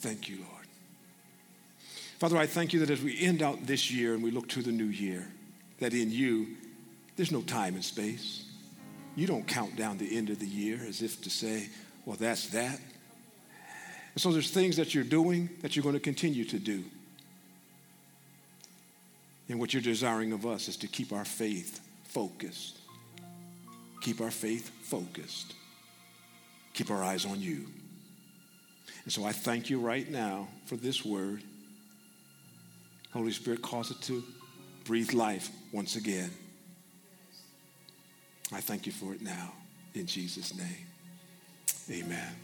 Thank you, Lord. Father, I thank you that as we end out this year and we look to the new year, that in you, there's no time and space. You don't count down the end of the year as if to say, well, that's that. And so there's things that you're doing that you're going to continue to do. And what you're desiring of us is to keep our faith focused. Keep our faith focused. Keep our eyes on you. And so I thank you right now for this word. Holy Spirit, cause it to breathe life once again. I thank you for it now. In Jesus' name, amen.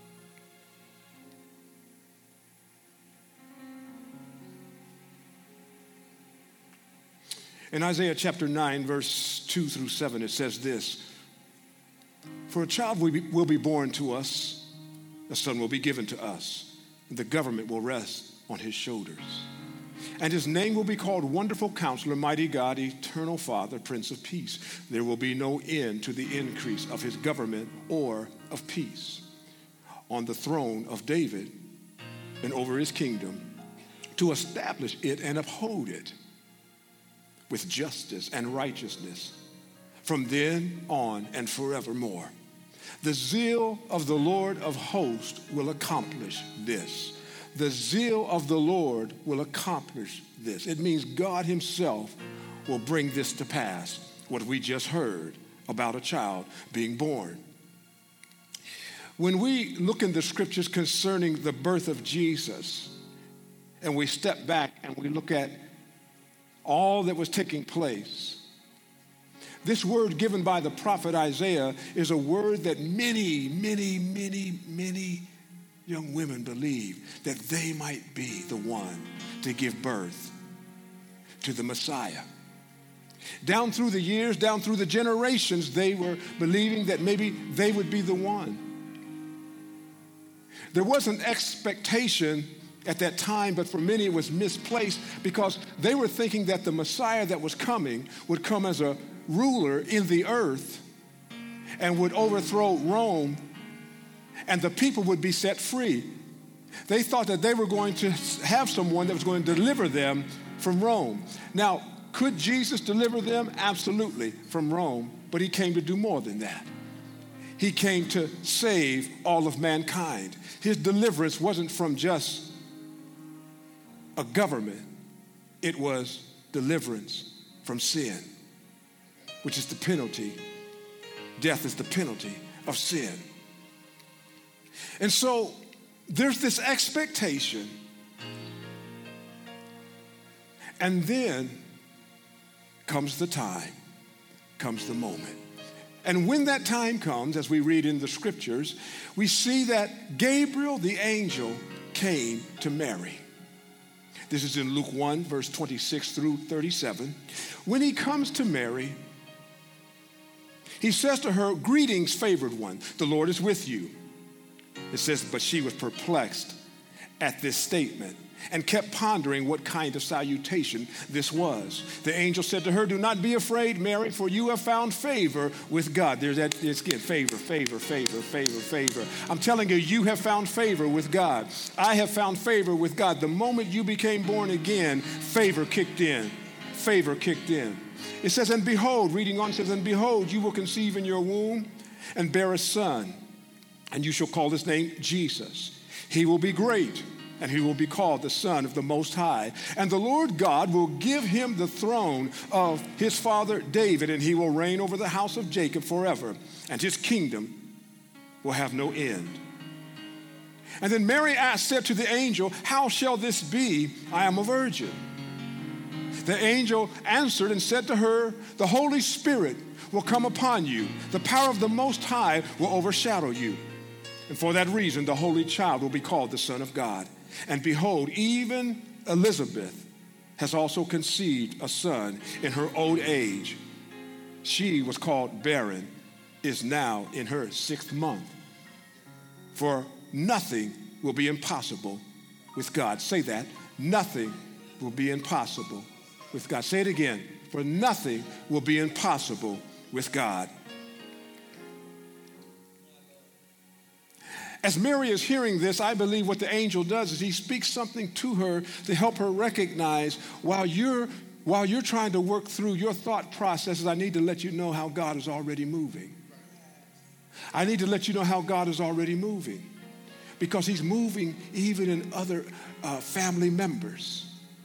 In Isaiah chapter 9, verse 2 through 7, it says this: "For a child will be born to us, a son will be given to us, and the government will rest on his shoulders. And his name will be called Wonderful Counselor, Mighty God, Eternal Father, Prince of Peace. There will be no end to the increase of his government or of peace on the throne of David and over his kingdom, to establish it and uphold it with justice and righteousness from then on and forevermore. The zeal of the Lord of hosts will accomplish this." The zeal of the Lord will accomplish this. It means God himself will bring this to pass, what we just heard about a child being born. When we look in the scriptures concerning the birth of Jesus, and we step back and we look at all that was taking place, this word given by the prophet Isaiah is a word that many young women believe that they might be the one to give birth to the Messiah. Down through the years, down through the generations, they were believing that maybe they would be the one. There was an expectation at that time, but for many it was misplaced because they were thinking that the Messiah that was coming would come as a ruler in the earth and would overthrow Rome, and the people would be set free. They thought that they were going to have someone that was going to deliver them from Rome. Now, could Jesus deliver them? Absolutely, from Rome, but he came to do more than that. He came to save all of mankind. His deliverance wasn't from just a government. It was deliverance from sin, which is the penalty. Death is the penalty of sin. And so there's this expectation, and then comes the time, comes the moment. And when that time comes, as we read in the scriptures, we see that Gabriel, the angel, came to Mary. This is in Luke 1, verse 26 through 37. When he comes to Mary, he says to her, "Greetings, favored one, the Lord is with you." It says, but she was perplexed at this statement and kept pondering what kind of salutation this was. The angel said to her, "Do not be afraid, Mary, for you have found favor with God." There's that, it's again, favor. I'm telling you, you have found favor with God. I have found favor with God. The moment you became born again, favor kicked in. Favor kicked in. It says, and behold, reading on, it says, and behold, you will conceive in your womb and bear a son, and you shall call his name Jesus. He will be great, and he will be called the Son of the Most High. And the Lord God will give him the throne of his father David, and he will reign over the house of Jacob forever, and his kingdom will have no end. And then Mary said to the angel, "How shall this be? I am a virgin." The angel answered and said to her, "The Holy Spirit will come upon you. The power of the Most High will overshadow you. And for that reason, the Holy Child will be called the Son of God. And behold, even Elizabeth has also conceived a son in her old age. She was called barren, is now in her 6th month. For nothing will be impossible with God." Say that. Nothing will be impossible with God. Say it again. For nothing will be impossible with God. As Mary is hearing this, I believe what the angel does is he speaks something to her to help her recognize while you're trying to work through your thought processes, I need to let you know how God is already moving. I need to let you know how God is already moving, because he's moving even in other family members.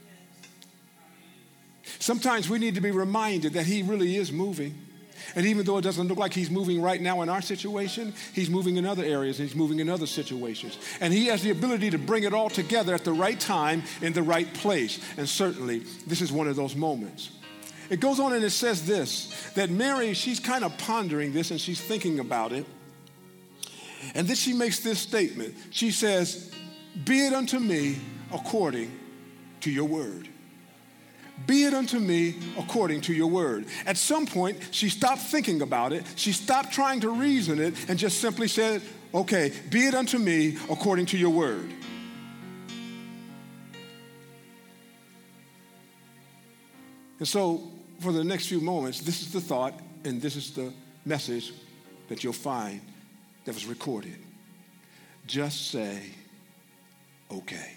Sometimes we need to be reminded that he really is moving. And even though it doesn't look like he's moving right now in our situation, he's moving in other areas, he's moving in other situations. And he has the ability to bring it all together at the right time in the right place. And certainly, this is one of those moments. It goes on and it says this, that Mary, she's kind of pondering this and she's thinking about it. And then she makes this statement. She says, "Be it unto me according to your word." Be it unto me according to your word. At some point, she stopped thinking about it. She stopped trying to reason it and just simply said, okay, be it unto me according to your word. And so for the next few moments, this is the thought and this is the message that you'll find that was recorded. Just say, okay.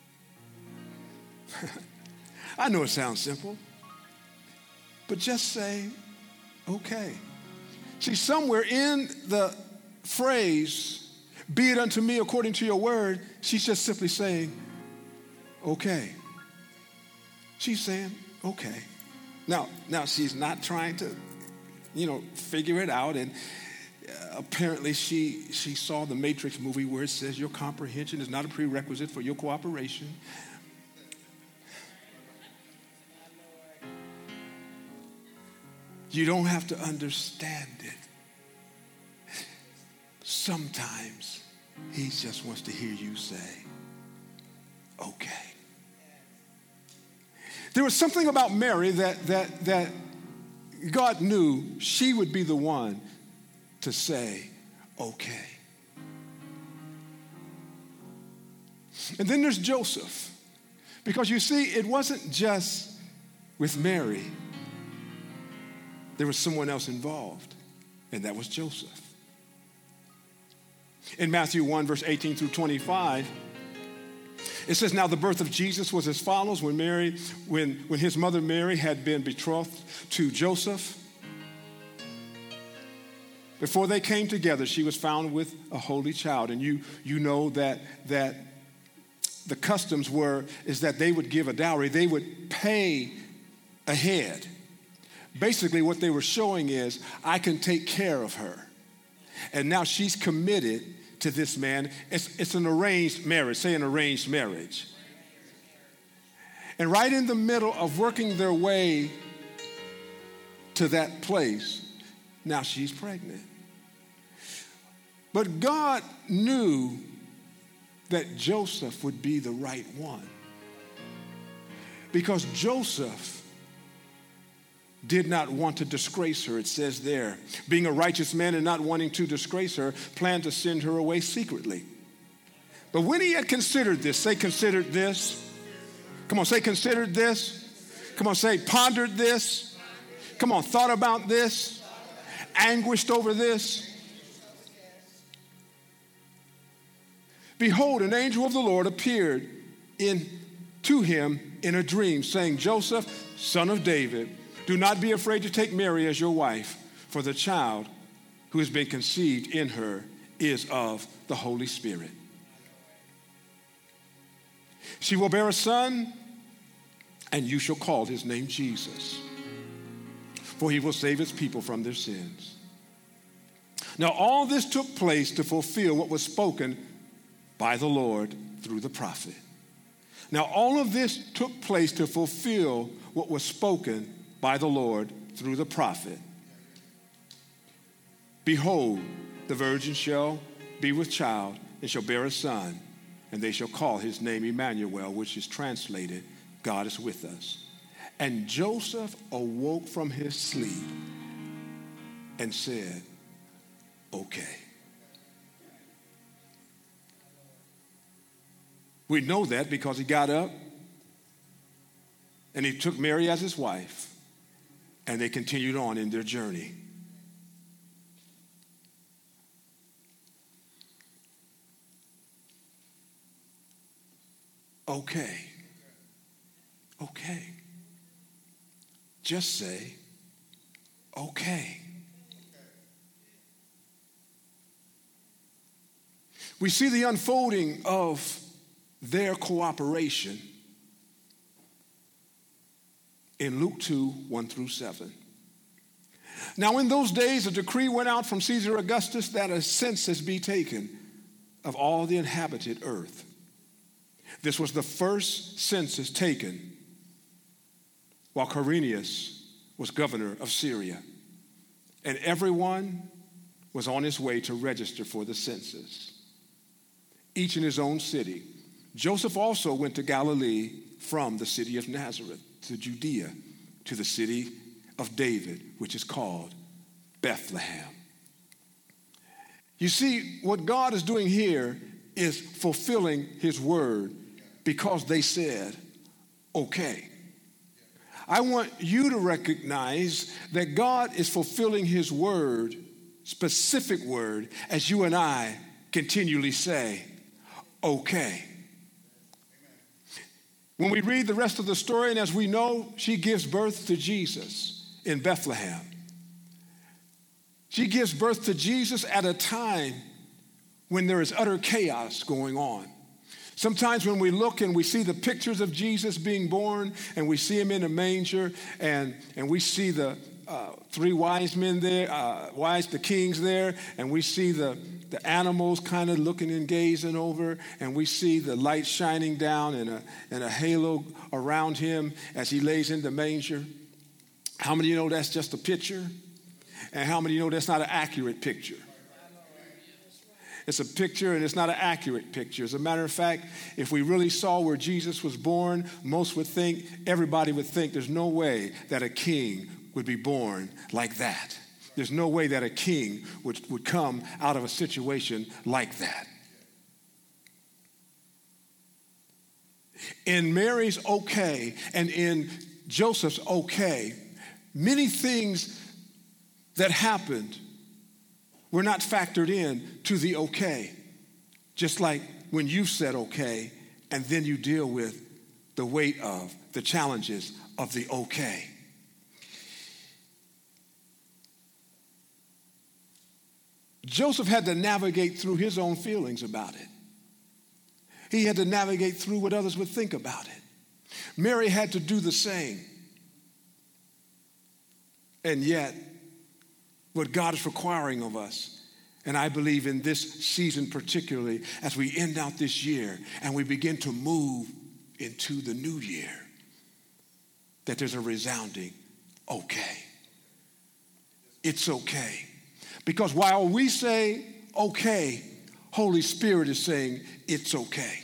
I know it sounds simple, but just say, okay. See, somewhere in the phrase, be it unto me according to your word, she's just simply saying, okay. She's saying, okay. Now she's not trying to, figure it out. And apparently she saw the Matrix movie where it says your comprehension is not a prerequisite for your cooperation. You don't have to understand it. Sometimes he just wants to hear you say, okay. There was something about Mary that God knew she would be the one to say, okay. And then there's Joseph. Because you see, it wasn't just with Mary. There was someone else involved, and that was Joseph. In Matthew 1, verse 18 through 25, it says, now the birth of Jesus was as follows. When his mother Mary had been betrothed to Joseph, before they came together, she was found with a holy child. And you know that the customs is that they would give a dowry. They would pay ahead. Basically, what they were showing is, I can take care of her. And now she's committed to this man. It's an arranged marriage. Say an arranged marriage. And right in the middle of working their way to that place, now she's pregnant. But God knew that Joseph would be the right one. Because Joseph did not want to disgrace her. It says there, being a righteous man and not wanting to disgrace her, planned to send her away secretly. But when he had considered this, say considered this. Come on, say considered this. Come on, say pondered this. Come on, thought about this. Anguished over this. Behold, an angel of the Lord appeared to him in a dream, saying, Joseph, son of David, do not be afraid to take Mary as your wife, for the child who has been conceived in her is of the Holy Spirit. She will bear a son, and you shall call his name Jesus, for he will save his people from their sins. Now all this took place to fulfill what was spoken by the Lord through the prophet. Now all of this took place to fulfill what was spoken by the Lord through the prophet. Behold, the virgin shall be with child and shall bear a son, and they shall call his name Emmanuel, which is translated, God is with us. And Joseph awoke from his sleep and said, okay. We know that because he got up and he took Mary as his wife. And they continued on in their journey. okay. Okay. Just say, okay. We see the unfolding of their cooperation in Luke 2, 1 through 7. Now in those days, a decree went out from Caesar Augustus that a census be taken of all the inhabited earth. This was the first census taken while Quirinius was governor of Syria. And everyone was on his way to register for the census, each in his own city. Joseph also went to Galilee from the city of Nazareth to Judea, to the city of David, which is called Bethlehem. You see, what God is doing here is fulfilling his word because they said, okay. I want you to recognize that God is fulfilling his word, specific word, as you and I continually say, okay. When we read the rest of the story, and as we know, she gives birth to Jesus in Bethlehem. She gives birth to Jesus at a time when there is utter chaos going on. Sometimes when we look and we see the pictures of Jesus being born and we see him in a manger and we see the three wise men there, the kings there, and we see the animals kind of looking and gazing over, and we see the light shining down and a halo around him as he lays in the manger. How many of you know that's just a picture? And how many of you know that's not an accurate picture? It's a picture and it's not an accurate picture. As a matter of fact, if we really saw where Jesus was born, everybody would think there's no way that a king would be born like that. There's no way that a king would come out of a situation like that. In Mary's okay and in Joseph's okay, many things that happened were not factored in to the okay. Just like when you said okay, and then you deal with the weight of the challenges of the okay. Joseph had to navigate through his own feelings about it. He had to navigate through what others would think about it. Mary had to do the same. And yet, what God is requiring of us, and I believe in this season particularly, as we end out this year and we begin to move into the new year, that there's a resounding okay. It's okay. Because while we say okay, Holy Spirit is saying it's okay.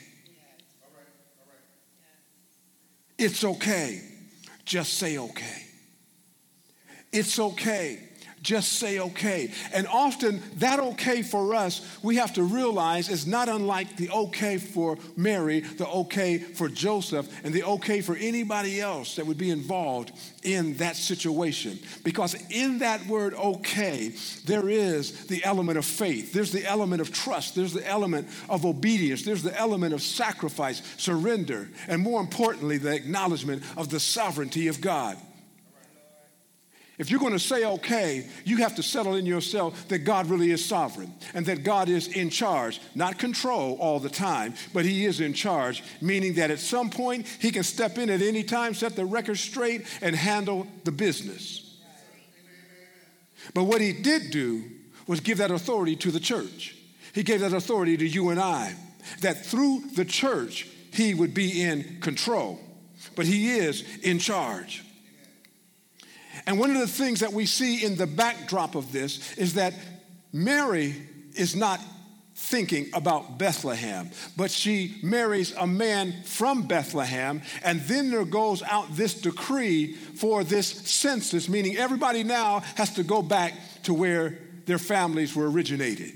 It's okay. Just say okay. It's okay. Just say okay. And often that okay for us, we have to realize is not unlike the okay for Mary, the okay for Joseph, and the okay for anybody else that would be involved in that situation. Because in that word okay, there is the element of faith. There's the element of trust. There's the element of obedience. There's the element of sacrifice, surrender, and more importantly, the acknowledgement of the sovereignty of God. If you're going to say okay, you have to settle in yourself that God really is sovereign and that God is in charge, not control all the time, but he is in charge, meaning that at some point he can step in at any time, set the record straight, and handle the business. But what he did do was give that authority to the church. He gave that authority to you and I, that through the church he would be in control, but he is in charge. And one of the things that we see in the backdrop of this is that Mary is not thinking about Bethlehem, but she marries a man from Bethlehem, and then there goes out this decree for this census, meaning everybody now has to go back to where their families were originated.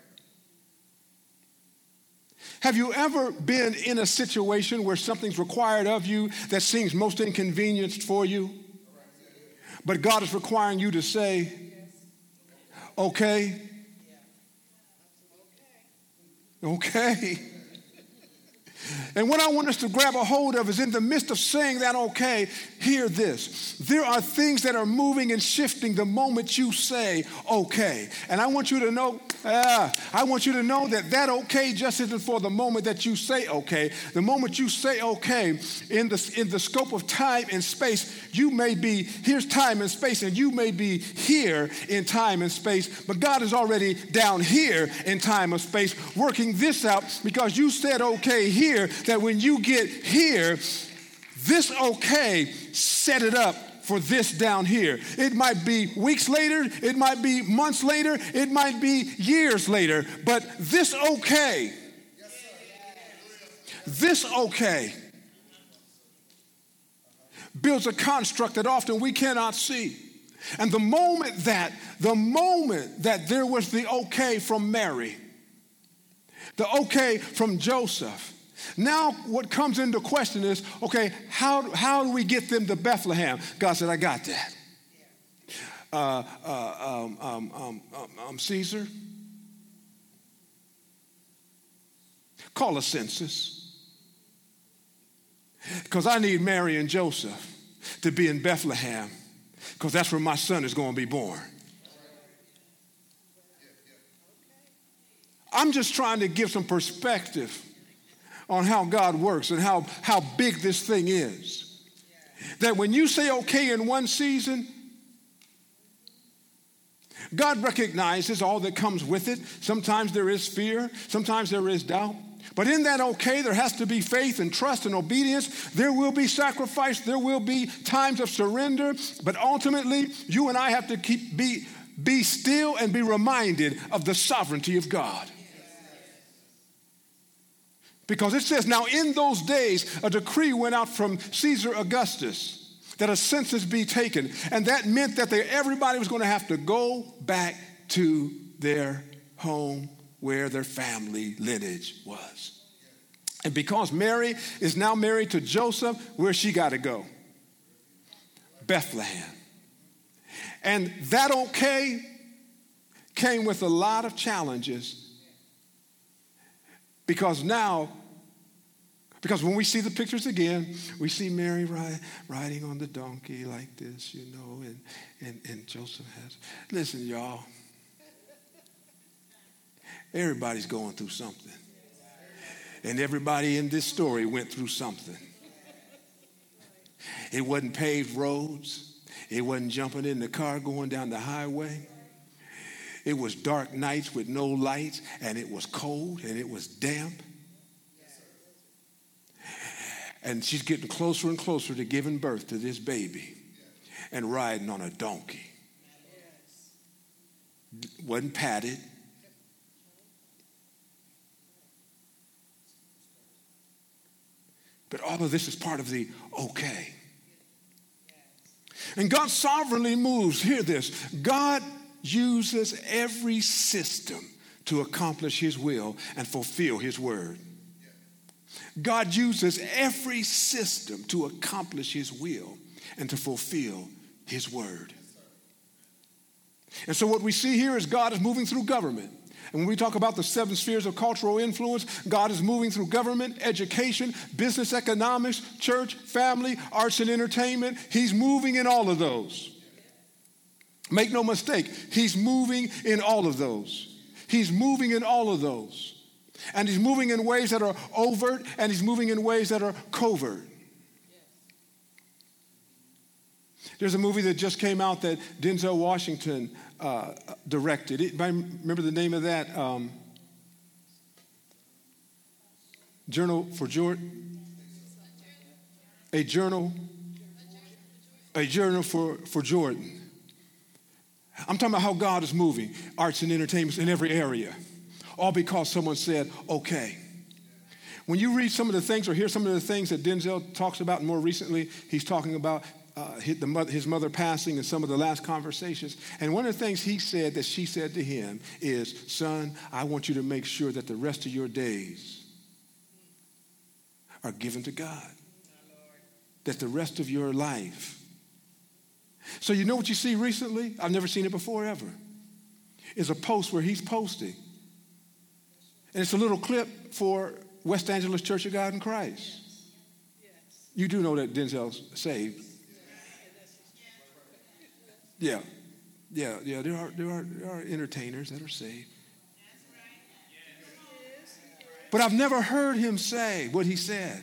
Have you ever been in a situation where something's required of you that seems most inconvenienced for you? But God is requiring you to say, okay. Okay. And what I want us to grab a hold of is in the midst of saying that okay, hear this. There are things that are moving and shifting the moment you say okay. And I want you to know, that okay just isn't for the moment that you say okay. The moment you say okay, in the scope of time and space, you may be, here's time and space, and you may be here in time and space, but God is already down here in time and space working this out because you said okay here, that when you get here, this okay set it up for this down here. It might be weeks later, it might be months later, it might be years later, but this okay, builds a construct that often we cannot see. And the moment that there was the okay from Mary, the okay from Joseph, now what comes into question is, okay, how do we get them to Bethlehem? God said, I got that. Caesar, call a census. Because I need Mary and Joseph to be in Bethlehem, because that's where my son is going to be born. I'm just trying to give some perspective on how God works and how big this thing is. That when you say okay in one season, God recognizes all that comes with it. Sometimes there is fear, sometimes there is doubt. But in that okay, there has to be faith and trust and obedience. There will be sacrifice, there will be times of surrender, but ultimately you and I have to be still and be reminded of the sovereignty of God. Because it says, now in those days, a decree went out from Caesar Augustus that a census be taken. And that meant that everybody was going to have to go back to their home where their family lineage was. And because Mary is now married to Joseph, where she got to go? Bethlehem. And that okay came with a lot of challenges. Because when we see the pictures again, we see Mary riding on the donkey like this, and Joseph has. Listen, y'all. Everybody's going through something. And everybody in this story went through something. It wasn't paved roads. It wasn't jumping in the car going down the highway. It was dark nights with no lights, and it was cold, and it was damp. And she's getting closer and closer to giving birth to this baby and riding on a donkey. Wasn't padded. But all of this is part of the okay. And God sovereignly moves. Hear this. God uses every system to accomplish his will and fulfill his word. God uses every system to accomplish his will and to fulfill his word. And so what we see here is God is moving through government. And when we talk about the 7 spheres of cultural influence, God is moving through government, education, business, economics, church, family, arts, and entertainment. He's moving in all of those. Make no mistake, he's moving in all of those. He's moving in all of those. And he's moving in ways that are overt, and he's moving in ways that are covert. There's a movie that just came out that Denzel Washington directed. Remember the name of that? Journal for Jordan? A journal for Jordan. I'm talking about how God is moving arts and entertainment in every area, all because someone said, okay. When you read some of the things or hear some of the things that Denzel talks about, and more recently, he's talking about his mother passing and some of the last conversations. And one of the things he said that she said to him is, son, I want you to make sure that the rest of your days are given to God. That the rest of your life. So you know what you see recently? I've never seen it before ever. Is a post where he's posting. And it's a little clip for West Angeles Church of God in Christ. You do know that Denzel's saved. Yeah. There are entertainers that are saved. But I've never heard him say what he said.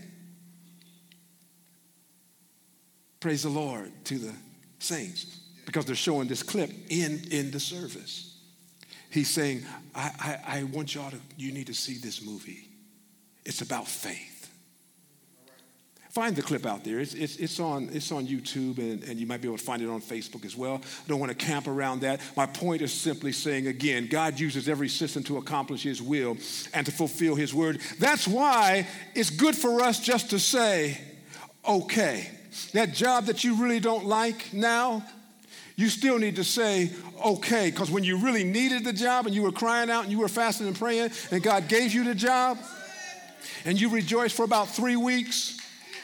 Praise the Lord to the saints, because they're showing this clip in the service. He's saying, I want you need to see this movie. It's about faith. Find the clip out there. It's on YouTube, and you might be able to find it on Facebook as well. I don't want to camp around that. My point is simply saying, again, God uses every system to accomplish his will and to fulfill his word. That's why it's good for us just to say, okay. That job that you really don't like now, you still need to say, okay, because when you really needed the job and you were crying out and you were fasting and praying and God gave you the job and you rejoiced for about 3 weeks,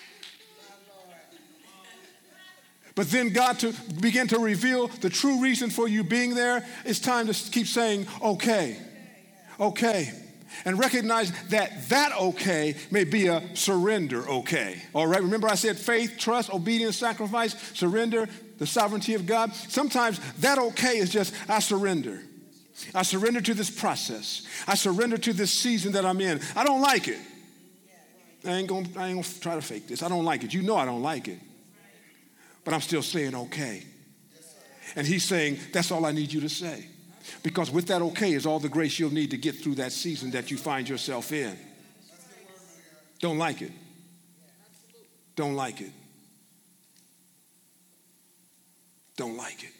but then God began to reveal the true reason for you being there, it's time to keep saying, okay. And recognize that okay may be a surrender okay. All right, remember I said faith, trust, obedience, sacrifice, surrender, the sovereignty of God. Sometimes that okay is just, I surrender. I surrender to this process. I surrender to this season that I'm in. I don't like it. I ain't gonna try to fake this. I don't like it. You know I don't like it. But I'm still saying okay. And he's saying, that's all I need you to say. Because with that okay is all the grace you'll need to get through that season that you find yourself in. Don't like it. Don't like it. Don't like it.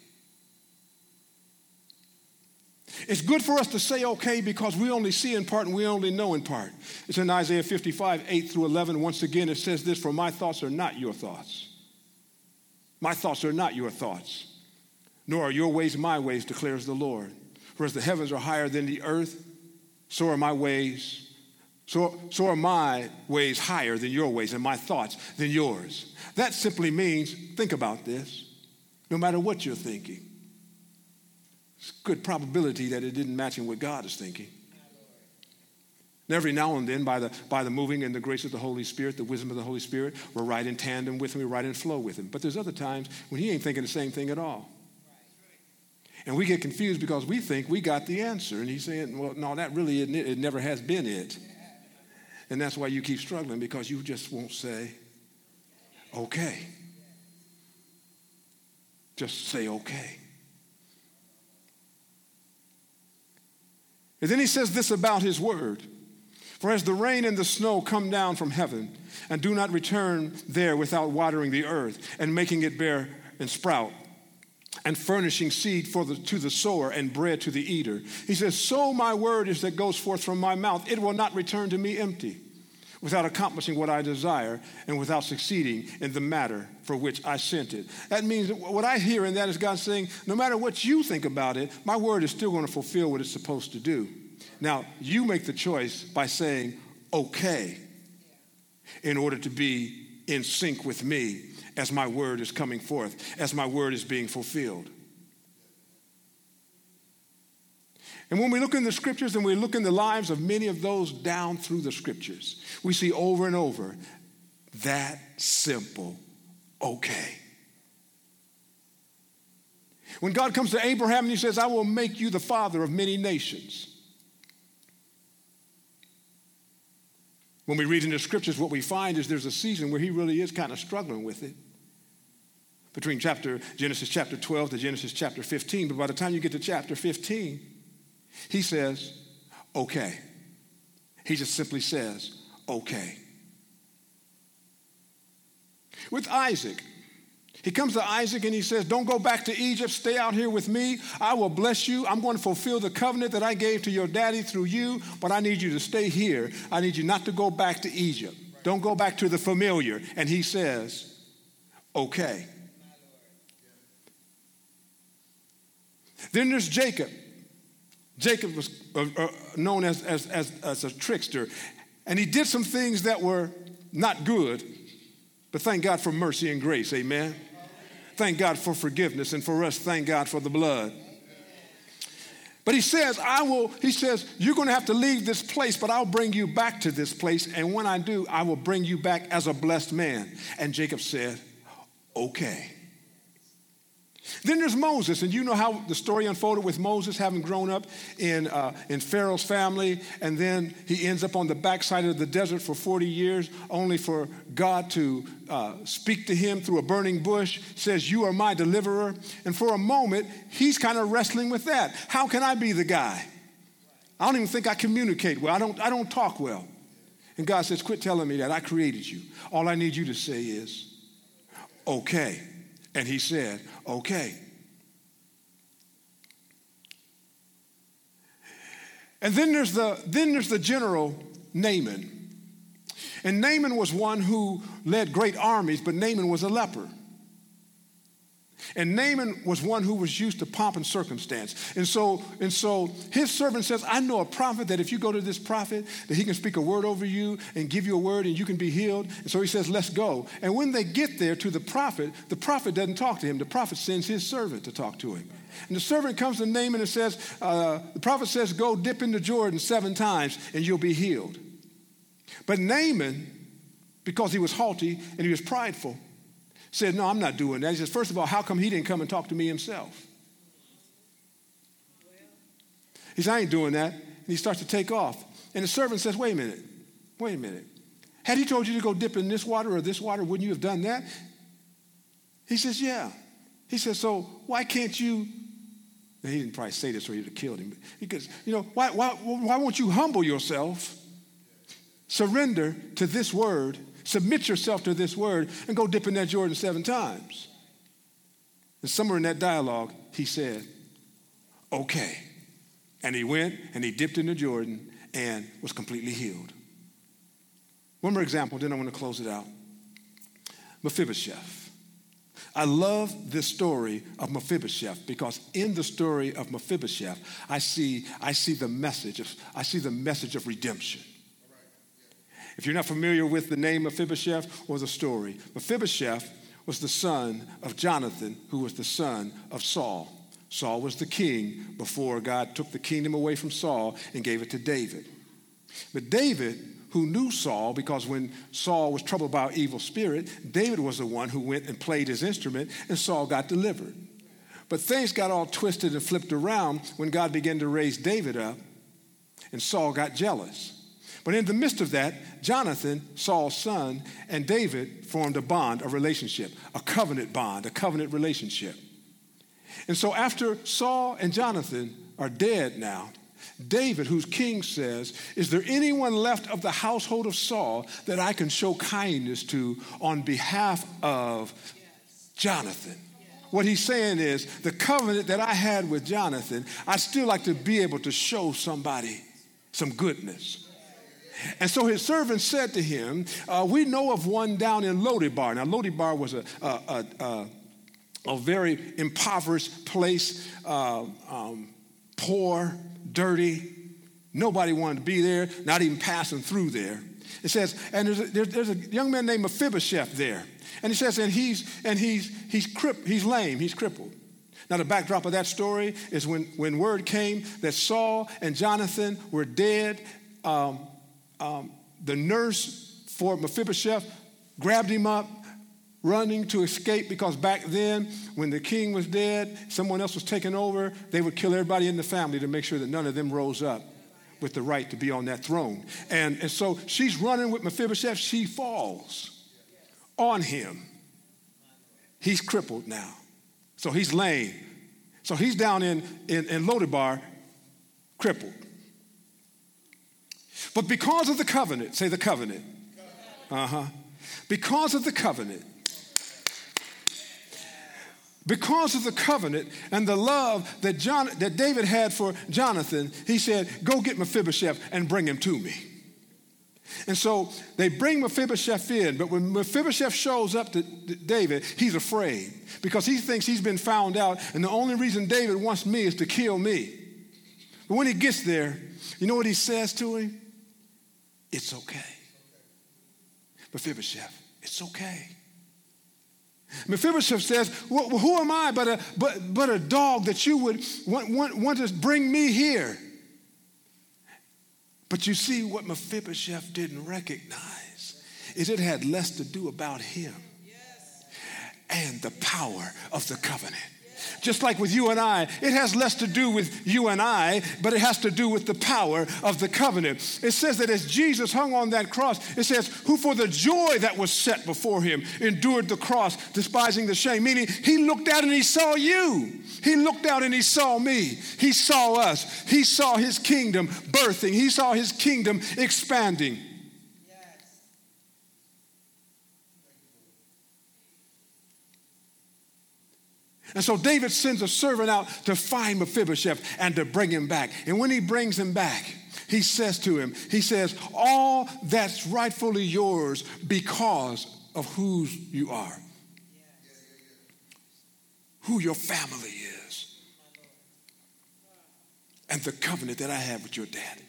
It's good for us to say okay because we only see in part and we only know in part. It's in Isaiah 55, 8 through 11. Once again, it says this, for my thoughts are not your thoughts. My thoughts are not your thoughts, nor are your ways my ways, declares the Lord. For as the heavens are higher than the earth, so are my ways. So are my ways higher than your ways, and my thoughts than yours. That simply means, think about this, no matter what you're thinking, it's a good probability that it didn't match in what God is thinking. And every now and then, by the moving and the grace of the Holy Spirit, the wisdom of the Holy Spirit, we're right in tandem with him, we're right in flow with him. But there's other times when he ain't thinking the same thing at all. And we get confused because we think we got the answer. And he's saying, well, no, that really isn't it. It never has been it. And that's why you keep struggling, because you just won't say, okay. Just say okay. And then he says this about his word. For as the rain and the snow come down from heaven and do not return there without watering the earth and making it bear and sprout, and furnishing seed to the sower and bread to the eater. He says, so my word is that goes forth from my mouth. It will not return to me empty, without accomplishing what I desire and without succeeding in the matter for which I sent it. That means what I hear in that is God saying, no matter what you think about it, my word is still going to fulfill what it's supposed to do. Now, you make the choice by saying, okay, in order to be in sync with me as my word is coming forth, as my word is being fulfilled. And when we look in the scriptures and we look in the lives of many of those down through the scriptures, we see over and over that simple okay. When God comes to Abraham and he says, I will make you the father of many nations. When we read in the scriptures, what we find is there's a season where he really is kind of struggling with it. Between Genesis chapter 12 to Genesis chapter 15. But by the time you get to chapter 15, he says, okay. He just simply says, okay. With Isaac, he comes to Isaac and he says, don't go back to Egypt. Stay out here with me. I will bless you. I'm going to fulfill the covenant that I gave to your daddy through you, but I need you to stay here. I need you not to go back to Egypt. Don't go back to the familiar. And he says, okay. Then there's Jacob. Jacob was known as a trickster. And he did some things that were not good. But thank God for mercy and grace, amen? Thank God for forgiveness. And for us, thank God for the blood. But he says, you're going to have to leave this place, but I'll bring you back to this place. And when I do, I will bring you back as a blessed man. And Jacob said, okay. Then there's Moses, and you know how the story unfolded with Moses having grown up in Pharaoh's family, and then he ends up on the backside of the desert for 40 years, only for God to speak to him through a burning bush, says, you are my deliverer. And for a moment, he's kind of wrestling with that. How can I be the guy? I don't even think I communicate well. I don't talk well. And God says, quit telling me that. I created you. All I need you to say is, okay. And he said, okay. And then there's the general Naaman. And Naaman was one who led great armies, but Naaman was a leper. And Naaman was one who was used to pomp and circumstance. And so his servant says, I know a prophet that if you go to this prophet, that he can speak a word over you and give you a word and you can be healed. And so he says, let's go. And when they get there to the prophet doesn't talk to him. The prophet sends his servant to talk to him. And the servant comes to Naaman and says, the prophet says, go dip into Jordan 7 times and you'll be healed. But Naaman, because he was haughty and he was prideful, said, no, I'm not doing that. He says, first of all, how come he didn't come and talk to me himself? He said, I ain't doing that. And he starts to take off. And the servant says, wait a minute. Had he told you to go dip in this water or this water, wouldn't you have done that? He says, yeah. He says, so why can't you, and he didn't probably say this or he'd have killed him. Because, why won't you humble yourself, surrender to this word, submit yourself to this word, and go dip in that Jordan 7 times. And somewhere in that dialogue, he said, okay. And he went and he dipped into Jordan and was completely healed. One more example, then I want to close it out. Mephibosheth. I love this story of Mephibosheth because in the story of Mephibosheth, I see the message of redemption. If you're not familiar with the name Mephibosheth or the story, Mephibosheth was the son of Jonathan, who was the son of Saul. Saul was the king before God took the kingdom away from Saul and gave it to David. But David, who knew Saul, because when Saul was troubled by an evil spirit, David was the one who went and played his instrument, and Saul got delivered. But things got all twisted and flipped around when God began to raise David up, and Saul got jealous. But in the midst of that, Jonathan, Saul's son, and David formed a bond, a relationship, a covenant bond, a covenant relationship. And so after Saul and Jonathan are dead now, David, who's king, says, is there anyone left of the household of Saul that I can show kindness to on behalf of Jonathan? What he's saying is the covenant that I had with Jonathan, I still like to be able to show somebody some goodness. And so his servant said to him, we know of one down in Lodebar. Now, Lodebar was a very impoverished place, poor, dirty. Nobody wanted to be there, not even passing through there. It says, and there's a young man named Mephibosheth there. And he says, and he's lame, he's crippled. Now, the backdrop of that story is when word came that Saul and Jonathan were dead, the nurse for Mephibosheth grabbed him up, running to escape, because back then, when the king was dead, someone else was taking over, they would kill everybody in the family to make sure that none of them rose up with the right to be on that throne. And so she's running with Mephibosheth. She falls on him. He's crippled now. So he's lame. So he's down in Lodebar, crippled. But because of the covenant, say the covenant. Because of the covenant. Because of the covenant and the love that David had for Jonathan, he said, go get Mephibosheth and bring him to me. And so they bring Mephibosheth in, but when Mephibosheth shows up to David, he's afraid because he thinks he's been found out, and the only reason David wants me is to kill me. But when he gets there, you know what he says to him? It's okay. Mephibosheth, it's okay. Mephibosheth says, well, who am I but a dog that you would want to bring me here? But you see, what Mephibosheth didn't recognize is it had less to do about him and the power of the covenant. Just like with you and I, it has less to do with you and I, but it has to do with the power of the covenant. It says that as Jesus hung on that cross, it says, who for the joy that was set before him endured the cross, despising the shame. Meaning, he looked out and he saw you. He looked out and he saw me. He saw us. He saw his kingdom birthing. He saw his kingdom expanding. And so David sends a servant out to find Mephibosheth and to bring him back. And when he brings him back, he says to him, he says, all that's rightfully yours because of whose you are, who your family is, and the covenant that I have with your dad.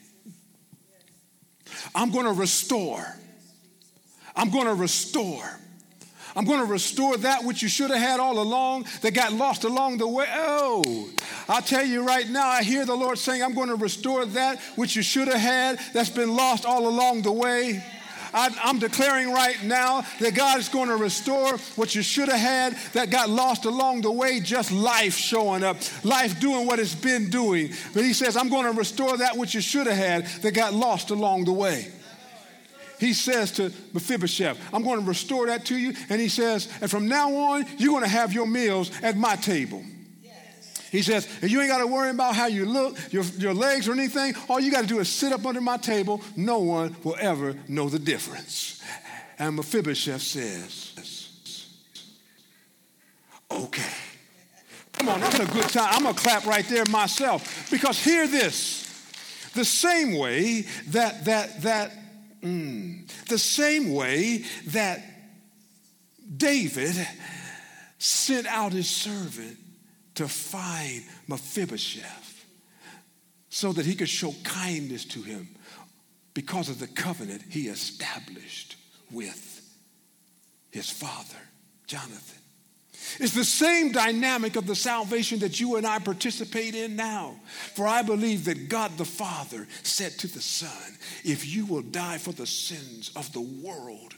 I'm going to restore. I'm going to restore. I'm going to restore that which you should have had all along that got lost along the way. Oh, I'll tell you right now, I hear the Lord saying, I'm going to restore that which you should have had that's been lost all along the way. I'm declaring right now that God is going to restore what you should have had that got lost along the way, just life showing up, life doing what it's been doing. But he says, I'm going to restore that which you should have had that got lost along the way. He says to Mephibosheth, I'm going to restore that to you. And he says, and from now on, you're going to have your meals at my table. Yes. He says, and you ain't got to worry about how you look, your legs or anything. All you got to do is sit up under my table. No one will ever know the difference. And Mephibosheth says, okay. Come on, that's a good time. I'm going to clap right there myself. Because hear this. The same way the same way that David sent out his servant to find Mephibosheth so that he could show kindness to him because of the covenant he established with his father, Jonathan. It's the same dynamic of the salvation that you and I participate in now. For I believe that God the Father said to the Son, if you will die for the sins of the world,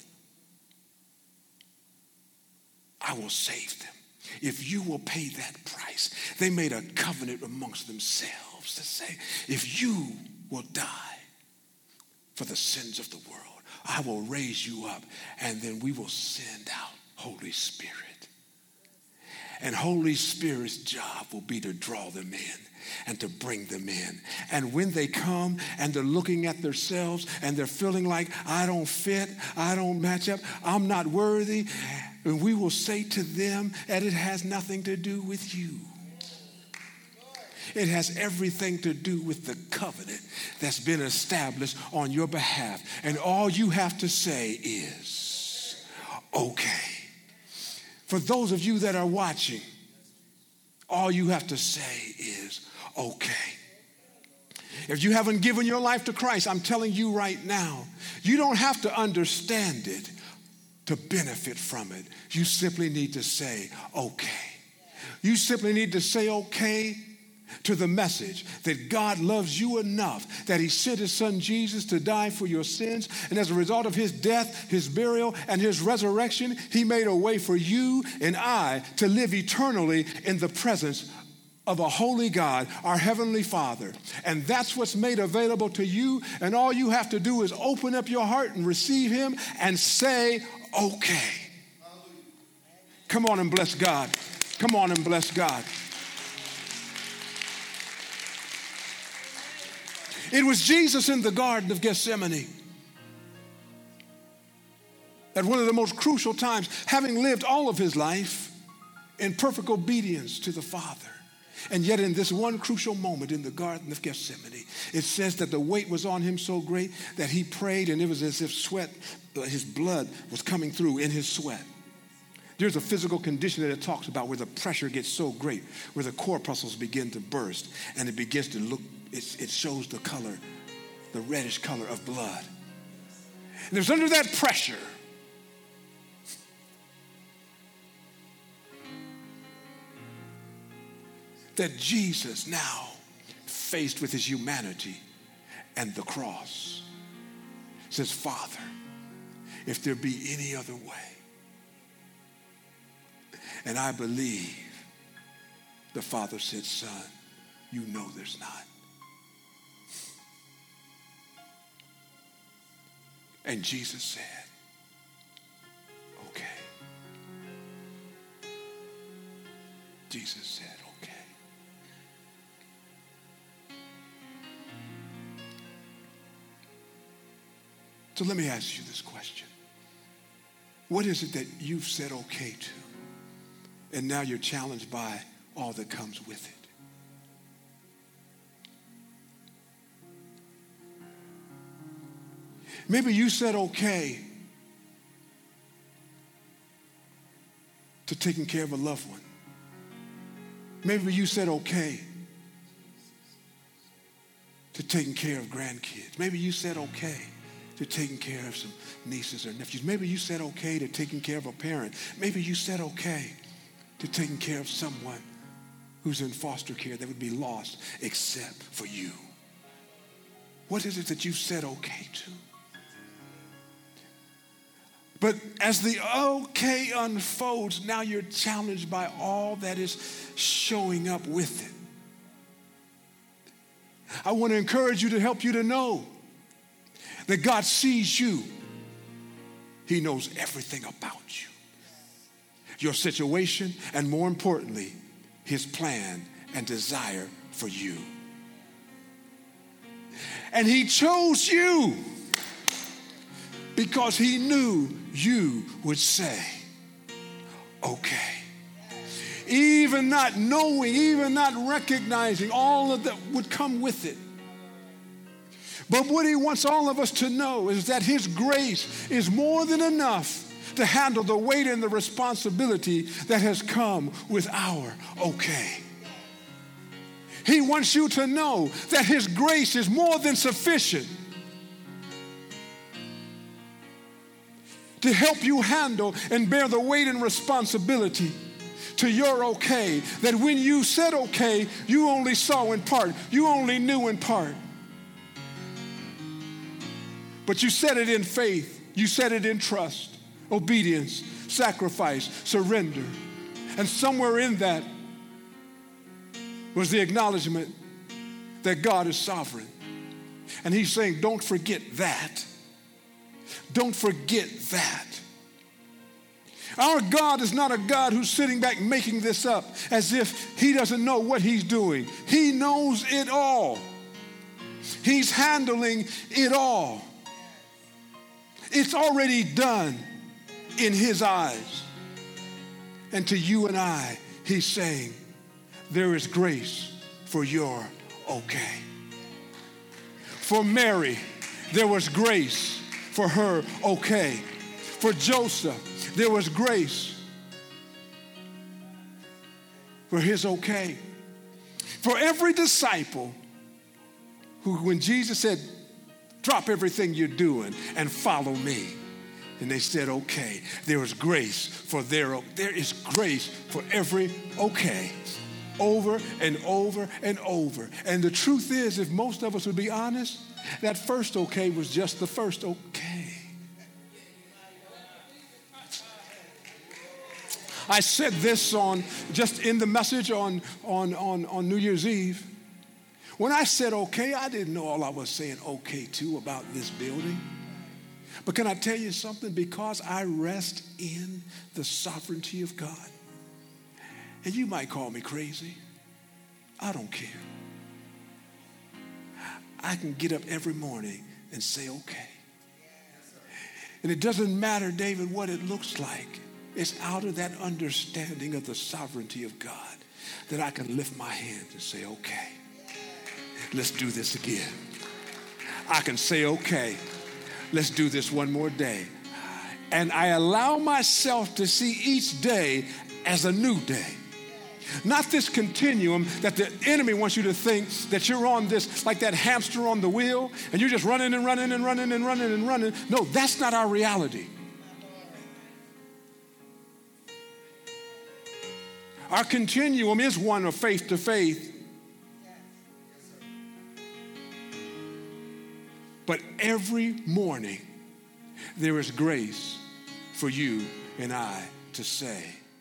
I will save them. If you will pay that price. They made a covenant amongst themselves to say, if you will die for the sins of the world, I will raise you up, and then we will send out Holy Spirit. And Holy Spirit's job will be to draw them in and to bring them in. And when they come and they're looking at themselves and they're feeling like, I don't fit, I don't match up, I'm not worthy, and we will say to them that it has nothing to do with you. It has everything to do with the covenant that's been established on your behalf. And all you have to say is, okay. For those of you that are watching, all you have to say is, okay. If you haven't given your life to Christ, I'm telling you right now, you don't have to understand it to benefit from it. You simply need to say, okay. You simply need to say, okay, to the message that God loves you enough that he sent his son Jesus to die for your sins. And as a result of his death, his burial, and his resurrection, he made a way for you and I to live eternally in the presence of a holy God, our heavenly Father. And that's what's made available to you. And all you have to do is open up your heart and receive him and say, okay. Come on and bless God. Come on and bless God. It was Jesus in the Garden of Gethsemane at one of the most crucial times, having lived all of his life in perfect obedience to the Father. And yet in this one crucial moment in the Garden of Gethsemane, it says that the weight was on him so great that he prayed, and it was as if his blood was coming through in his sweat. There's a physical condition that it talks about where the pressure gets so great, where the corpuscles begin to burst, and it begins to look, it shows the color, the reddish color of blood. And it was under that pressure that Jesus now, faced with his humanity and the cross, says, Father, if there be any other way. And I believe the Father said, Son, you know there's not. And Jesus said, okay. Jesus said, okay. So let me ask you this question. What is it that you've said okay to? And now you're challenged by all that comes with it. Maybe you said okay to taking care of a loved one. Maybe you said okay to taking care of grandkids. Maybe you said okay to taking care of some nieces or nephews. Maybe you said okay to taking care of a parent. Maybe you said okay to taking care of someone who's in foster care that would be lost except for you. What is it that you've said okay to? But as the okay unfolds, now you're challenged by all that is showing up with it. I want to encourage you, to help you to know that God sees you. He knows everything about you, your situation, and more importantly, his plan and desire for you. And he chose you because he knew you would say, okay. Even not knowing, even not recognizing all of that would come with it. But what he wants all of us to know is that his grace is more than enough to handle the weight and the responsibility that has come with our okay. He wants you to know that his grace is more than sufficient to help you handle and bear the weight and responsibility to your okay. That when you said okay, you only saw in part, you only knew in part. But you said it in faith, you said it in trust, obedience, sacrifice, surrender. And somewhere in that was the acknowledgement that God is sovereign. And he's saying, don't forget that. Don't forget that. Our God is not a God who's sitting back making this up as if he doesn't know what he's doing. He knows it all. He's handling it all. It's already done in his eyes. And to you and I, he's saying, there is grace for your okay. For Mary, there was grace for her okay. For Joseph, there was grace for his okay. For every disciple who, when Jesus said, drop everything you're doing and follow me, and they said, okay, there is grace for there is grace for every okay, over and over and over. And the truth is, if most of us would be honest, that first okay was just the first okay. I said this just in the message on New Year's Eve. When I said okay, I didn't know all I was saying okay to about this building. But can I tell you something? Because I rest in the sovereignty of God. And you might call me crazy. I don't care. I can get up every morning and say okay. And it doesn't matter, David, what it looks like. It's out of that understanding of the sovereignty of God that I can lift my hands and say, okay, let's do this again. I can say, okay, let's do this one more day. And I allow myself to see each day as a new day. Not this continuum that the enemy wants you to think that you're on this, like that hamster on the wheel, and you're just running and running and running and running and running. No, that's not our reality. Our continuum is one of faith to faith. But every morning, there is grace for you and I to say,